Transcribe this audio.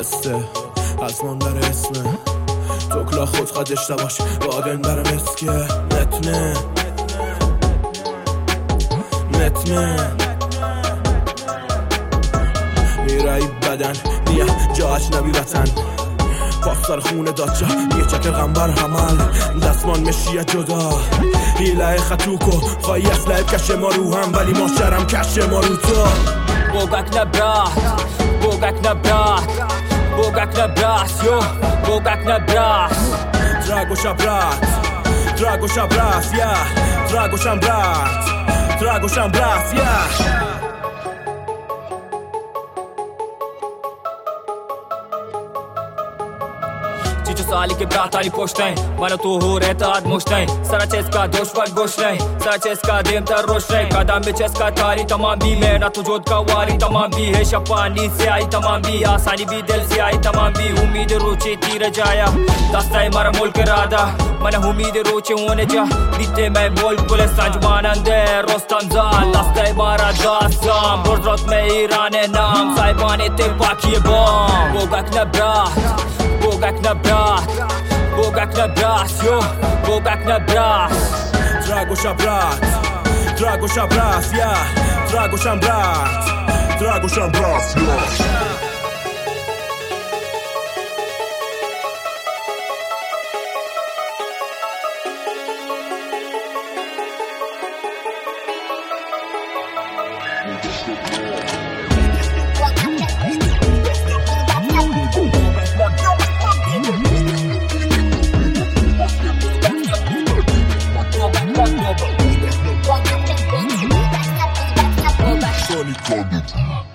قصه از من بر اسمه توکلا خود داشته باش بادن برم اسکه نتنه میرایی بدن نیه جا اجنبی وطن پاکسار خونه دادجا یه چکر غنبر حمل دستمان مشیه جدا هیله خطوکو خواهی اصله کش ما رو هم ولی ما شرم کش ما رو تو بوگک نبرات یو بوگک نبرات Drago Shabrat, yeah Drago Shabrat, yeah چیچو سالی که براتانی پشتین منو تو هوره تاد مشتین سر چسکا دوشور گوشتین سر چسکا دیم تر روشتین قدم به چسکا تاری تمام بی مینا تو جود کا واری تمام بی ہے شپانی سے آئی تمام بی آسانی بھی دل سے آئی تمام بی امید روچی تیر جایا دستای مرا ملک رادا من امید روچی ہونے جا بیتے میں بول گلستان جواننده رستم زال دستای مرا داستان برزت میں ایران نام سایبانی تے پاکی بام بوگک نبرات yo بوگک نبرات Drago Shabrat, yeah Drago Shabrat, yeah Sonic Thunder.